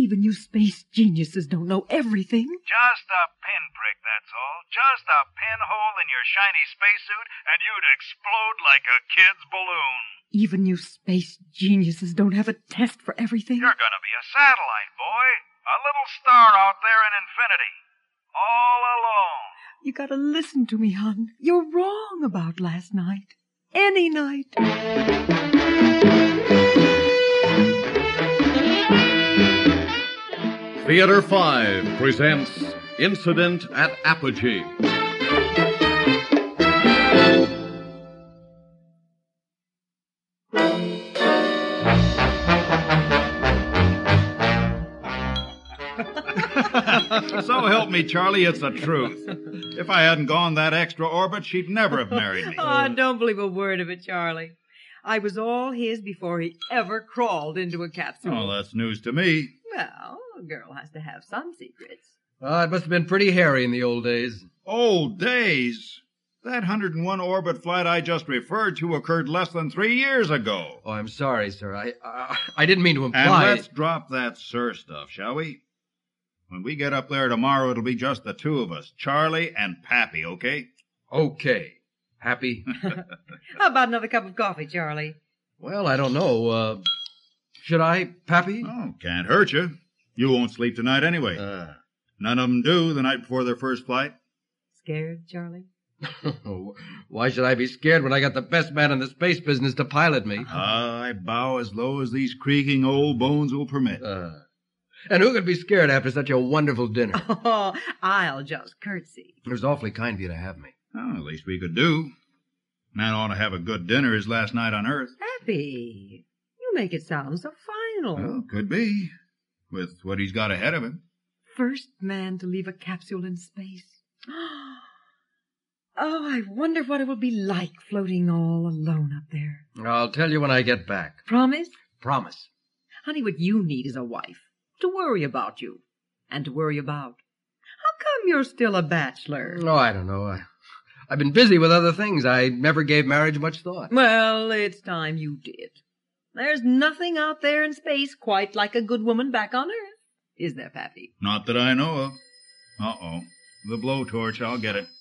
Even you space geniuses don't know everything. Just a pinprick, that's all. Just a pinhole in your shiny spacesuit, and you'd explode like a kid's balloon. Even you space geniuses don't have a test for everything. You're gonna be a satellite, boy. A little star out there in infinity. All alone. You gotta listen to me, hon. You're wrong about last night. Any night. Theater 5 presents Incident at Apogee. So help me, Charlie, it's the truth. If I hadn't gone that extra orbit, she'd never have married me. Oh, don't believe a word of it, Charlie. I was all his before he ever crawled into a capsule. Oh, that's news to me. Well, a girl has to have some secrets. It must have been pretty hairy in the old days. Old days? That 101 orbit flight I just referred to occurred less than 3 years ago. Oh, I'm sorry, sir. I didn't mean to imply... And let's drop that sir stuff, shall we? When we get up there tomorrow, it'll be just the two of us, Charlie and Pappy, okay? Okay. Happy? How about another cup of coffee, Charlie? Well, I don't know. Should I, Pappy? Oh, can't hurt you. You won't sleep tonight anyway. None of them do the night before their first flight. Scared, Charlie? Why should I be scared when I got the best man in the space business to pilot me? I bow as low as these creaking old bones will permit. And who could be scared after such a wonderful dinner? Oh, I'll just curtsy. It was awfully kind of you to have me. Oh, at least we could do. Man ought to have a good dinner his last night on Earth. Happy. You make it sound so final. Well, could be. With what he's got ahead of him. First man to leave a capsule in space. Oh, I wonder what it will be like floating all alone up there. I'll tell you when I get back. Promise? Promise. Honey, what you need is a wife. To worry about you. And to worry about. How come you're still a bachelor? Oh, I don't know. I've been busy with other things. I never gave marriage much thought. Well, it's time you did. There's nothing out there in space quite like a good woman back on Earth. Is there, Pappy? Not that I know of. Uh-oh. The blowtorch, I'll get it.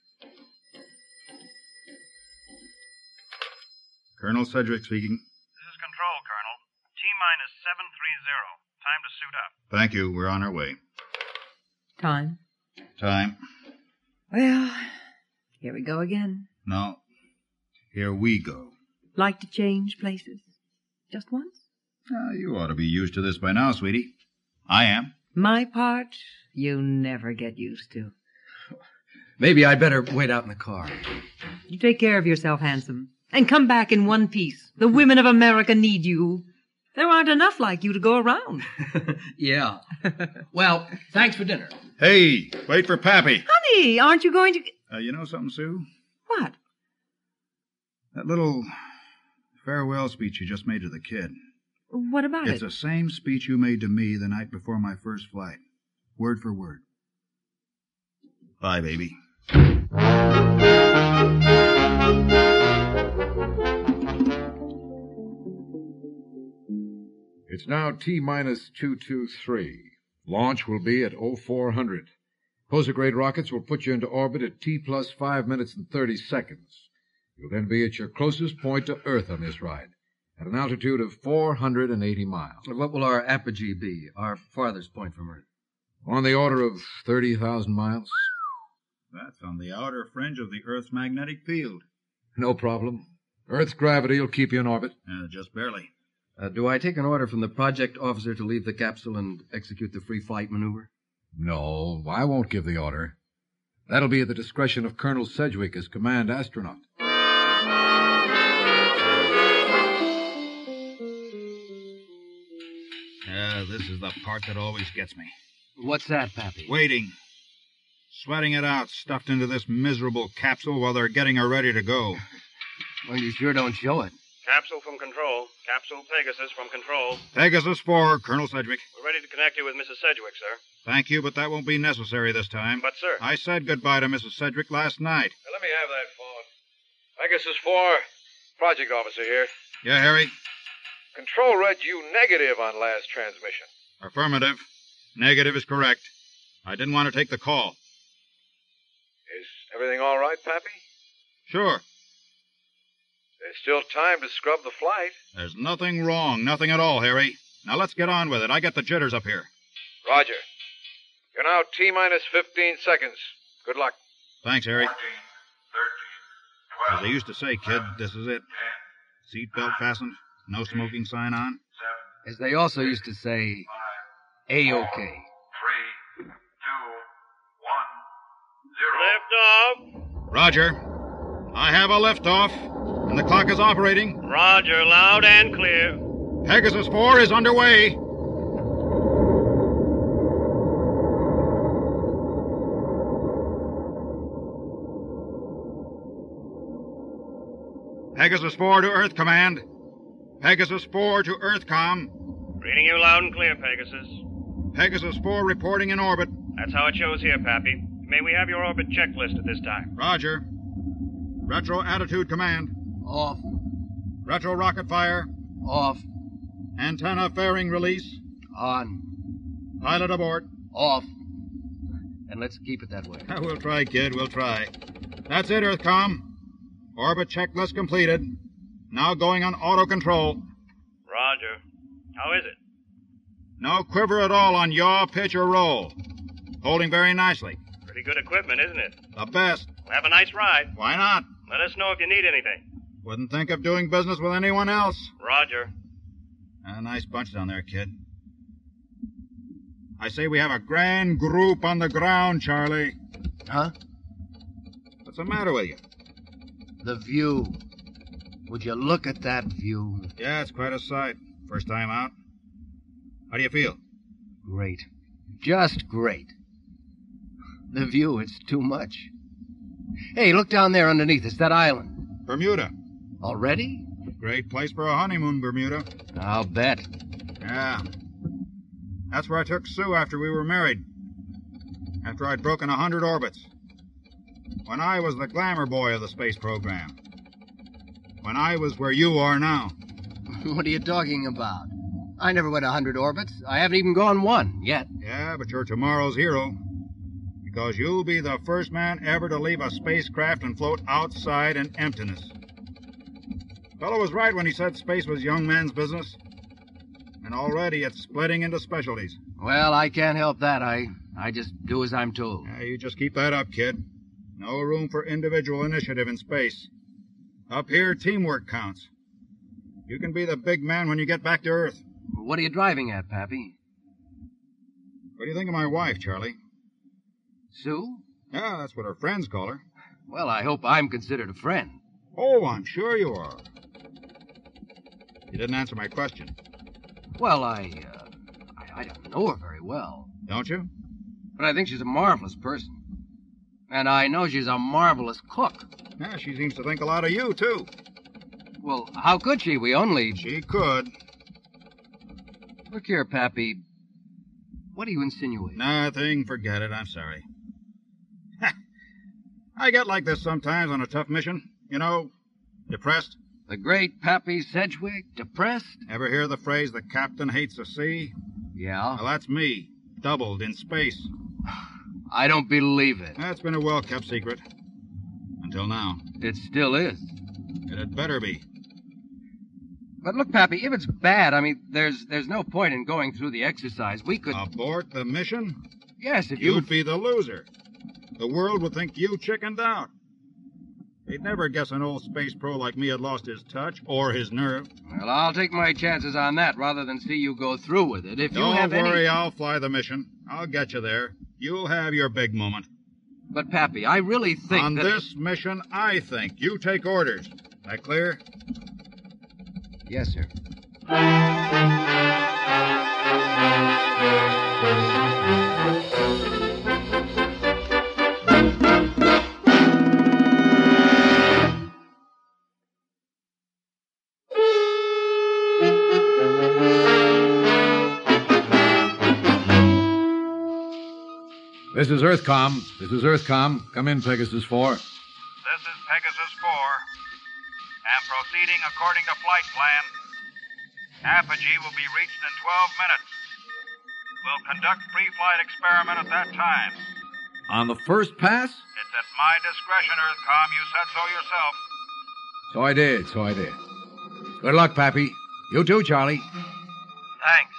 Colonel Sedgwick speaking. This is Control, Colonel. T-minus 730. Time to suit up. Thank you. We're on our way. Time. Time. Well, here we go again. No. Here we go. Like to change places? Just once? You ought to be used to this by now, sweetie. I am. My part, you never get used to. Maybe I'd better wait out in the car. You take care of yourself, handsome. And come back in one piece. The women of America need you. There aren't enough like you to go around. Yeah. Well, thanks for dinner. Hey, wait for Pappy. Honey, aren't you going to... You know something, Sue? What? That little farewell speech you just made to the kid. What about It's the same speech you made to me the night before my first flight. Word for word. Bye, baby. It's now T-minus 223. Launch will be at 0400. Posigrade rockets will put you into orbit at T plus 5 minutes and 30 seconds. You'll then be at your closest point to Earth on this ride, at an altitude of 480 miles. What will our apogee be, our farthest point from Earth? On the order of 30,000 miles. That's on the outer fringe of the Earth's magnetic field. No problem. Earth's gravity will keep you in orbit. Just barely. Do I take an order from the project officer to leave the capsule and execute the free flight maneuver? No, I won't give the order. That'll be at the discretion of Colonel Sedgwick as command astronaut. This is the part that always gets me. What's that, Pappy? Waiting. Sweating it out, stuffed into this miserable capsule while they're getting her ready to go. Well, you sure don't show it. Capsule from Control. Capsule Pegasus from Control. Pegasus 4, Colonel Sedgwick. We're ready to connect you with Mrs. Sedgwick, sir. Thank you, but that won't be necessary this time. But, sir... I said goodbye to Mrs. Sedgwick last night. Let me have that phone. Pegasus 4, project officer here. Yeah, Harry? Control read you negative on last transmission. Affirmative. Negative is correct. I didn't want to take the call. Is everything all right, Pappy? Sure. There's still time to scrub the flight. There's nothing wrong. Nothing at all, Harry. Now let's get on with it. I get the jitters up here. Roger. You're now T-minus 15 seconds. Good luck. Thanks, Harry. 14, 13, 12, As they used to say, kid, this is it. 10, Seatbelt fastened. No smoking sign on. 7, As they also used to say, A-OK. 3, 2, 1, 0. Liftoff. Roger. I have a liftoff, and the clock is operating. Roger, loud and clear. Pegasus 4 is underway. Pegasus 4 to Earth Command. Pegasus 4 to Earthcom. Reading you loud and clear, Pegasus. Pegasus 4 reporting in orbit. That's how it shows here, Pappy. May we have your orbit checklist at this time? Roger. Retro Attitude Command. Off. Retro Rocket Fire. Off. Antenna fairing release. On. Pilot aboard. Off. And let's keep it that way. We'll try, kid. We'll try. That's it, Earthcom. Orbit checklist completed. Now going on auto control. Roger. How is it? No quiver at all on yaw, pitch, or roll. Holding very nicely. Pretty good equipment, isn't it? The best. We'll have a nice ride. Why not? Let us know if you need anything. Wouldn't think of doing business with anyone else. Roger. A nice bunch down there, kid. I say we have a grand group on the ground, Charlie. Huh? What's the matter with you? The view. Would you look at that view? Yeah, it's quite a sight. First time out. How do you feel? Great. Just great. The view, it's too much. Hey, look down there underneath. It's that island. Bermuda. Already? Great place for a honeymoon, Bermuda. I'll bet. Yeah. That's where I took Sue after we were married. After I'd broken 100 orbits. When I was the glamour boy of the space program. When I was where you are now. What are you talking about? I never went 100 orbits. I haven't even gone one yet. Yeah, but you're tomorrow's hero. Because you'll be the first man ever to leave a spacecraft and float outside in emptiness. Fellow was right when he said space was young man's business. And already it's splitting into specialties. Well, I can't help that. I just do as I'm told. Yeah, you just keep that up, kid. No room for individual initiative in space. Up here, teamwork counts. You can be the big man when you get back to Earth. What are you driving at, Pappy? What do you think of my wife, Charlie? Sue? Yeah, that's what her friends call her. Well, I hope I'm considered a friend. Oh, I'm sure you are. You didn't answer my question. Well, I don't know her very well. Don't you? But I think she's a marvelous person. And I know she's a marvelous cook. Yeah, she seems to think a lot of you, too. Well, how could she? We only... She could. Look here, Pappy. What are you insinuating? Nothing. Forget it. I'm sorry. I get like this sometimes on a tough mission. You know, depressed. The great Pappy Sedgwick, depressed? Ever hear the phrase, the captain hates the sea? Yeah. Well, that's me, doubled in space. I don't believe it. That's been a well-kept secret. Until now. It still is. It had better be. But look, Pappy, if it's bad, I mean, there's no point in going through the exercise. We could... Abort the mission? Yes, if You'd be the loser. The world would think you chickened out. They'd never guess an old space pro like me had lost his touch or his nerve. Well, I'll take my chances on that rather than see you go through with it. If you Don't have worry, I'll fly the mission. I'll get you there. You'll have your big moment. But, Pappy, I really think On that... this mission, I think. You take orders. That clear? Yes, sir. This is Earthcom. This is Earthcom. Come in, Pegasus 4. This is Pegasus 4. And proceeding according to flight plan. Apogee will be reached in 12 minutes. will conduct pre-flight experiment at that time. On the first pass? It's at my discretion, EarthCom. You said so yourself. So I did. Good luck, Pappy. You too, Charlie. Thanks.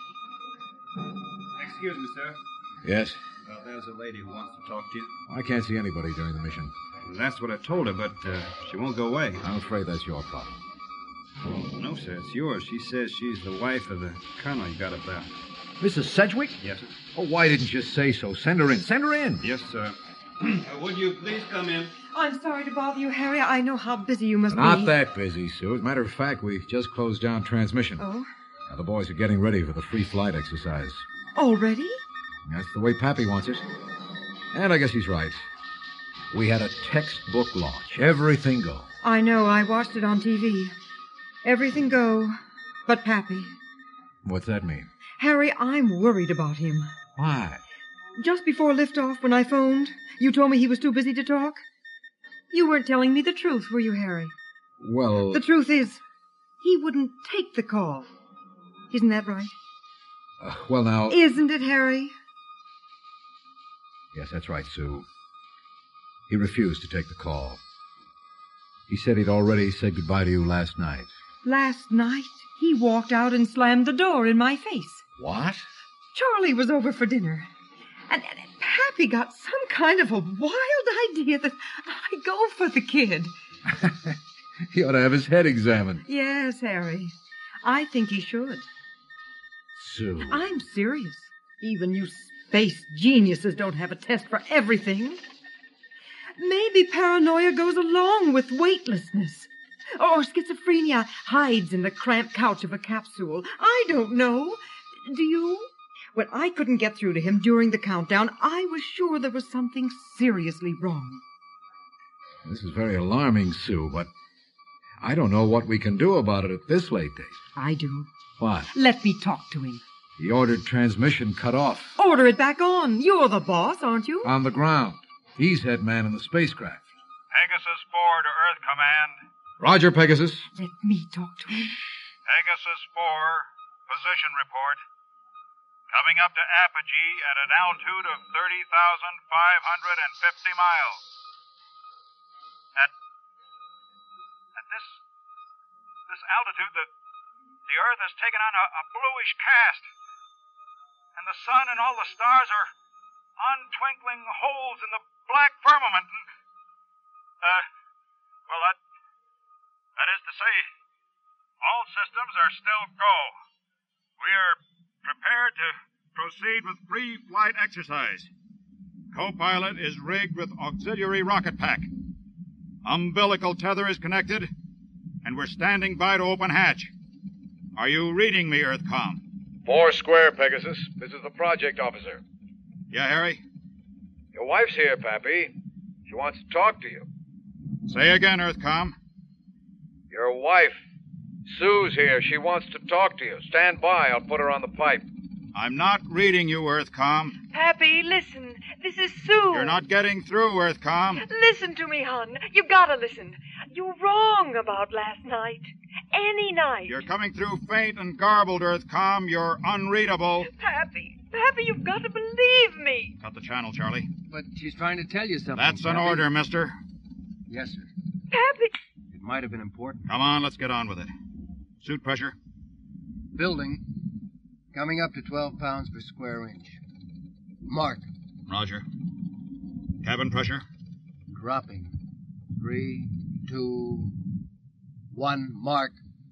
Excuse me, sir. Yes? Well, there's a lady who wants to talk to you. I can't see anybody during the mission. That's what I told her, but she won't go away. I'm afraid that's your problem. No, sir, it's yours. She says she's the wife of the colonel you got up there. Mrs. Sedgwick? Yes, sir. Oh, why didn't you say so? Send her in. Send her in. Yes, sir. Would you please come in? I'm sorry to bother you, Harry. I know how busy you must be. Not that busy, Sue. As a matter of fact, we've just closed down transmission. Oh? Now, the boys are getting ready for the free flight exercise. Already? That's the way Pappy wants it. And I guess he's right. We had a textbook launch. Everything go. I know. I watched it on TV. Everything go but Pappy. What's that mean? Harry, I'm worried about him. Why? Just before liftoff, when I phoned, you told me he was too busy to talk. You weren't telling me the truth, were you, Harry? Well... The truth is, he wouldn't take the call. Isn't that right? Well, now... Isn't it, Harry? Yes, that's right, Sue. He refused to take the call. He said he'd already said goodbye to you last night. Last night, he walked out and slammed the door in my face. What? Charlie was over for dinner. And Pappy got some kind of a wild idea that I go for the kid. He ought to have his head examined. Yes, Harry. I think he should. Sue. I'm serious. Even you space geniuses don't have a test for everything. Maybe paranoia goes along with weightlessness. Or schizophrenia hides in the cramped couch of a capsule. I don't know. Do you? When I couldn't get through to him during the countdown, I was sure there was something seriously wrong. This is very alarming, Sue, but I don't know what we can do about it at this late date. I do. What? Let me talk to him. He ordered transmission cut off. Order it back on. You're the boss, aren't you? On the ground. He's head man in the spacecraft. Pegasus 4 to Earth Command. Roger, Pegasus. Let me talk to him. Pegasus 4, position report. Coming up to apogee at an altitude of 30,550 miles. At this altitude, the Earth has taken on a bluish cast. And the sun and all the stars are untwinkling holes in the black firmament. Well, that is to say, all systems are still go. We're prepared to proceed with free flight exercise. Co-pilot is rigged with auxiliary rocket pack. Umbilical tether is connected, and we're standing by to open hatch. Are you reading me, EarthCom? 4 square, Pegasus. This is the project officer. Yeah, Harry? Your wife's here, Pappy. She wants to talk to you. Say again, EarthCom. Your wife. Sue's here. She wants to talk to you. Stand by. I'll put her on the pipe. I'm not reading you, EarthCom. Pappy, listen. This is Sue. You're not getting through, EarthCom. Listen to me, hon. You gotta listen. You're wrong about last night. Any night. You're coming through faint and garbled, EarthCom. You're unreadable. Pappy, you've got to believe me. Cut the channel, Charlie. But she's trying to tell you something. That's an Pappy. order, mister. Yes, sir. Pappy. It might have been important. Come on, let's get on with it. Suit pressure. Building. Coming up to 12 pounds per square inch. Mark. Roger. Cabin pressure. Dropping. 3, 2, 1. Mark.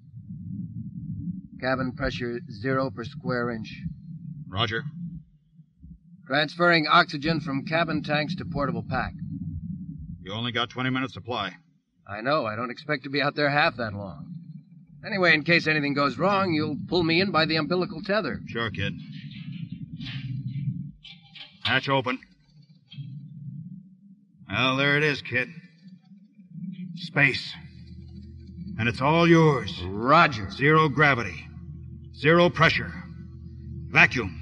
Cabin pressure 0 per square inch. Roger. Transferring oxygen from cabin tanks to portable pack. You only got 20 minutes supply. I know. I don't expect to be out there half that long. Anyway, in case anything goes wrong, you'll pull me in by the umbilical tether. Sure, kid. Hatch open. Well, there it is, kid. Space. And it's all yours. Roger. 0 gravity. 0 pressure. Vacuum.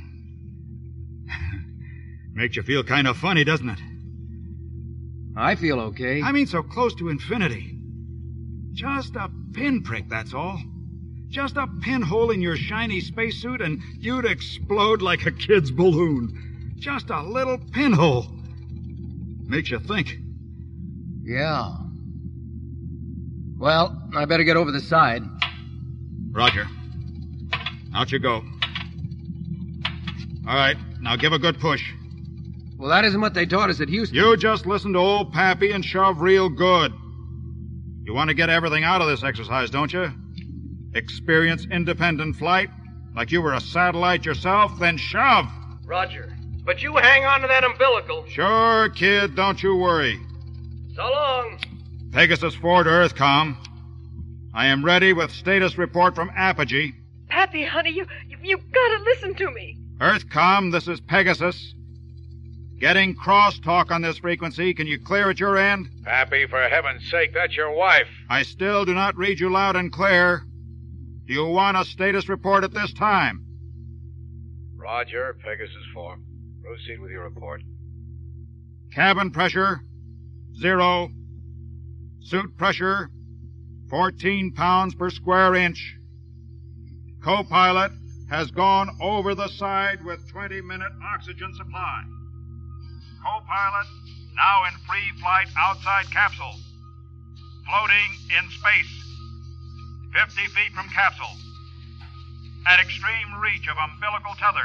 Makes you feel kind of funny, doesn't it? I feel okay. I mean, so close to infinity. Just a pinprick, that's all. Just a pinhole in your shiny spacesuit and you'd explode like a kid's balloon. Just a little pinhole. Makes you think. Yeah. Well, I better get over the side. Roger. Out you go. All right, now give a good push. Well, that isn't what they taught us at Houston. You just listen to old Pappy and shove real good. You want to get everything out of this exercise, don't you? Experience independent flight, like you were a satellite yourself, then shove. Roger. But you hang on to that umbilical. Sure, kid, don't you worry. So long. Pegasus 4 to Earthcom. I am ready with status report from Apogee. Pappy, honey, you gotta listen to me. Earthcom, this is Pegasus. Getting crosstalk on this frequency. Can you clear at your end? Pappy, for heaven's sake, that's your wife. I still do not read you loud and clear. Do you want a status report at this time? Roger, Pegasus 4. Proceed with your report. Cabin pressure, 0. Suit pressure, 14 pounds per square inch. Co-pilot has gone over the side with 20-minute oxygen supply. Co-pilot now in free flight outside capsule. Floating in space. 50 feet from capsule. At extreme reach of umbilical tether.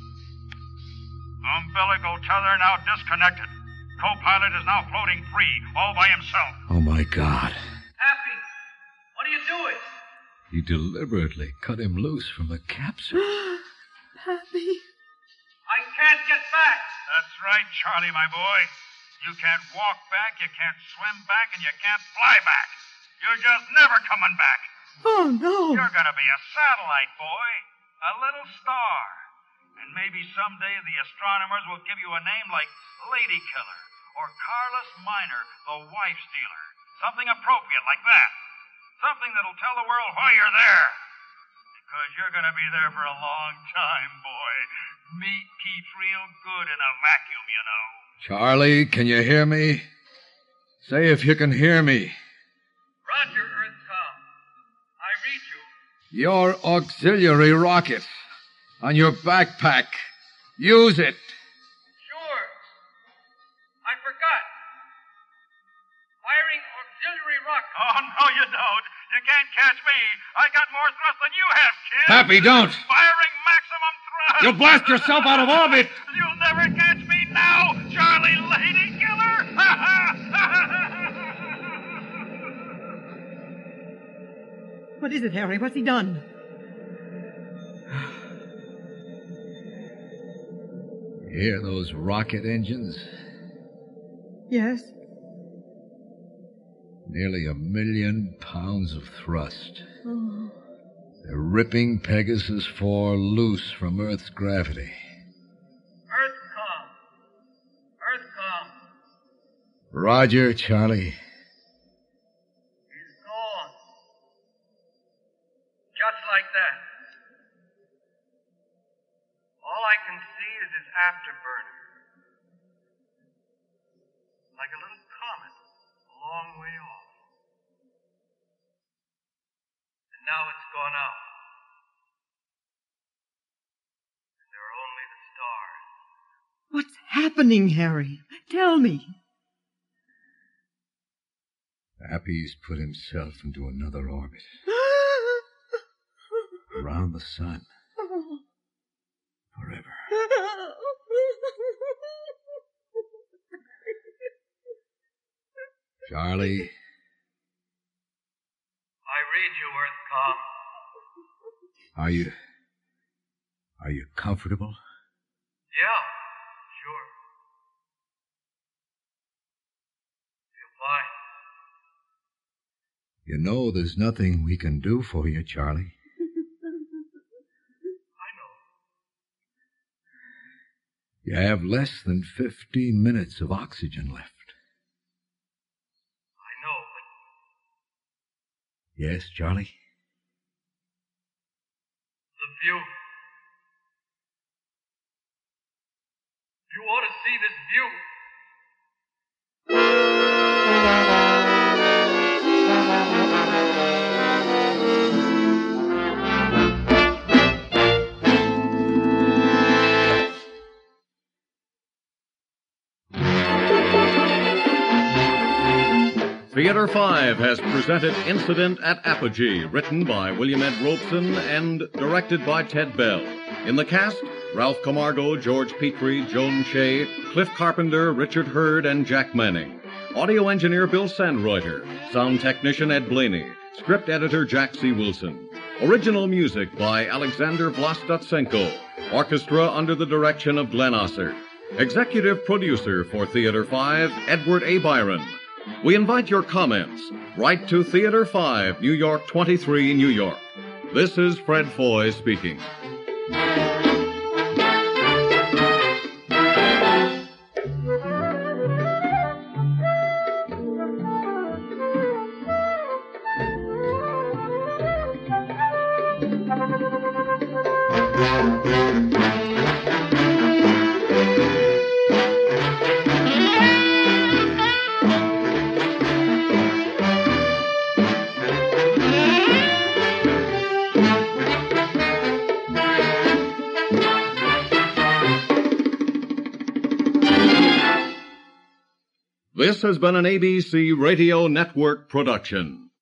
Umbilical tether now disconnected. Co-pilot is now floating free, all by himself. Oh, my God. Happy, what are you doing? He deliberately cut him loose from the capsule. Pappy. I can't get back. That's right, Charlie, my boy. You can't walk back, you can't swim back, and you can't fly back. You're just never coming back. Oh, no. You're gonna be a satellite, boy. A little star. And maybe someday the astronomers will give you a name like Lady Killer or Carlos Minor, the wife stealer. Something appropriate like that. Something that'll tell the world why you're there. Because you're gonna be there for a long time, boy. Meat keeps real good in a vacuum, you know. Charlie, can you hear me? Say if you can hear me. Roger, Earthcom. I read you. Your auxiliary rocket on your backpack. Use it. Sure. I forgot. Firing auxiliary rocket. Oh, no, you don't. You can't catch me. I got more thrust than you have, kid. Happy, don't. Firing maximum thrust. You'll blast yourself out of orbit. You'll never catch me now, Charlie Lady Killer. What is it, Harry? What's he done? You hear those rocket engines? Yes. Nearly 1 million pounds of thrust. Oh. They're ripping Pegasus 4 loose from Earth's gravity. Earthcom. Earthcom. Roger, Charlie. He's gone. Just like that. All I can see is his afterburner. Like a little comet a long way off. And now it's gone out. And there are only the stars. What's happening, Harry? Tell me. Happy's put himself into another orbit. Around the sun. Forever. Charlie. I read you, Earthcom. Are you comfortable? Yeah, sure. Feel fine. You know there's nothing we can do for you, Charlie. I know. You have less than 15 minutes of oxygen left. I know, but Yes, Charlie? the view. You ought to see this view. Theater 5 has presented Incident at Apogee, written by William Ed Robeson and directed by Ted Bell. In the cast, Ralph Camargo, George Petrie, Joan Shea, Cliff Carpenter, Richard Hurd, and Jack Manning. Audio engineer Bill Sandreuter. Sound technician Ed Blaney. Script editor Jack C. Wilson. Original music by Alexander Vlastotsenko. Orchestra under the direction of Glenn Ossert. Executive producer for Theater 5, Edward A. Byron. We invite your comments. Write to Theater 5, New York 23, New York. This is Fred Foy speaking. This has been an ABC Radio Network production.